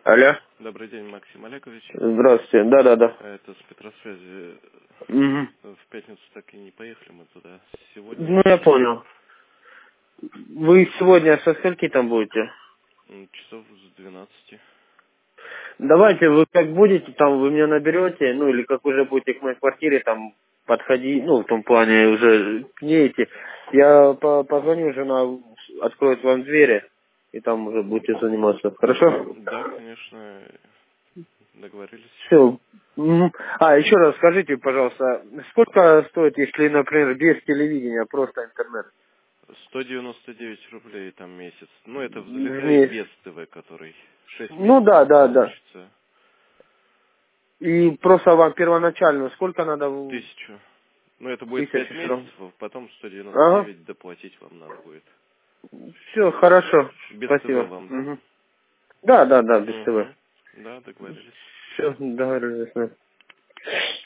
Алло. Добрый день, Максим Олегович. Здравствуйте. Да. Это с Петросвязи. Угу. В пятницу так и не поехали мы туда. Ну, Сегодня я понял. Вы сегодня со скольки там будете? часов с 12. Давайте вы как будете, там вы меня наберете, ну или как уже будете к моей квартире там подходить, ну в том плане уже к ней идти. Я позвоню, жена откроет вам двери, и там уже будете заниматься. Хорошо? Да, конечно, договорились. Все. А, еще раз скажите, пожалуйста, сколько стоит, если, например, без телевидения, просто интернет? 199 рублей там месяц. Ну, это в В запятая месяц. без ТВ, который 6 Ну месяцев да. получится. И просто вам первоначально сколько надо? 1000. Ну, это будет 5 Тысячу все равно. месяцев, потом Ага. 199 доплатить вам надо будет. Все, хорошо. Без ТВ Спасибо. вам, да? Угу. Да, без ТВ. Угу. Да, договорились. Все, договорились.